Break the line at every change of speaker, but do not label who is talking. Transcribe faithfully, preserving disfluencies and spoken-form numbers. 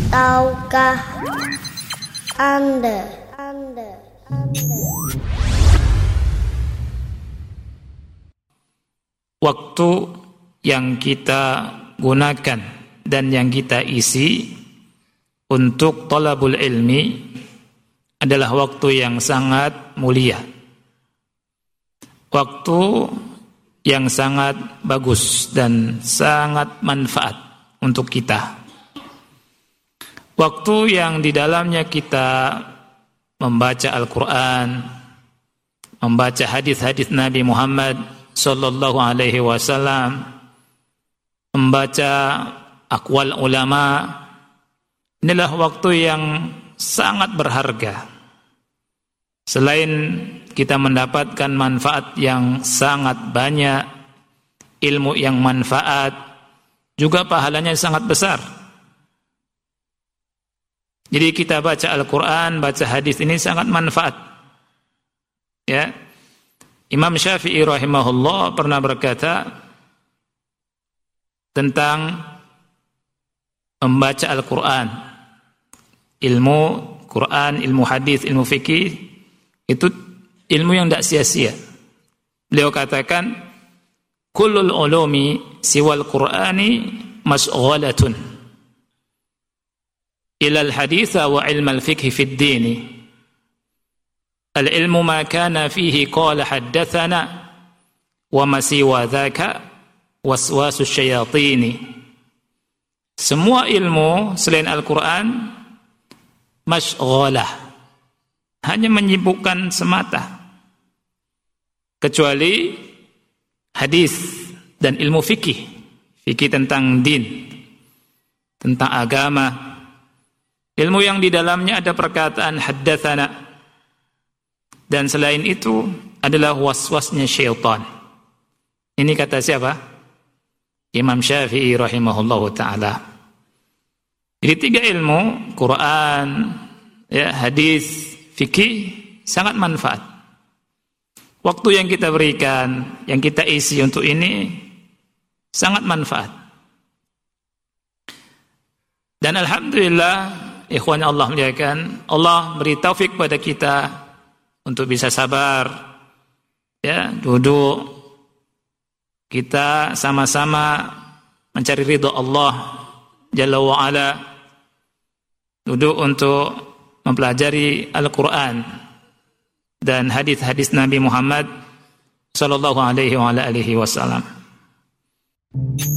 Tahukah Anda? Anda, Anda.
Waktu yang kita gunakan dan yang kita isi untuk thalabul ilmi adalah waktu yang sangat mulia. Waktu yang sangat bagus dan sangat manfaat untuk kita. Waktu yang di dalamnya kita membaca Al-Quran, membaca hadis-hadis Nabi Muhammad sallallahu alaihi wasallam, membaca aqwal ulama, inilah waktu yang sangat berharga. Selain kita mendapatkan manfaat yang sangat banyak, ilmu yang manfaat, juga pahalanya sangat besar. Jadi kita baca Al-Quran, baca hadis ini sangat manfaat. Ya, Imam Syafi'i rahimahullah pernah berkata tentang membaca Al-Quran, ilmu Quran, ilmu hadis, ilmu fikih, itu ilmu yang tidak sia-sia. Beliau katakan, kullul ulumi siwal Qur'ani masghalatun ilal haditha wa ilmal fikhi fid dini. Al-ilmu ma kana fihi qala haddathana wa ma siwa dhaka waswasu syayatini. Semua ilmu selain Al-Quran masghalah, hanya menyibukkan semata, kecuali hadis dan ilmu fikih, fikih tentang din, tentang agama, ilmu yang di dalamnya ada perkataan haddatsana, dan selain itu adalah waswasnya syaitan. Ini kata siapa? Imam Syafi'i rahimahullahu ta'ala. Jadi tiga ilmu, Quran, ya, hadis, fikih, sangat manfaat. Waktu yang kita berikan, yang kita isi untuk ini sangat manfaat. Dan alhamdulillah, ikhwan Allah muliakan, Allah beri taufik pada kita untuk bisa sabar, ya, duduk kita sama-sama mencari ridha Allah Jalla wa Ala, duduk untuk mempelajari Al-Quran dan hadis-hadis Nabi Muhammad sallallahu alaihi wa alihi wasallam.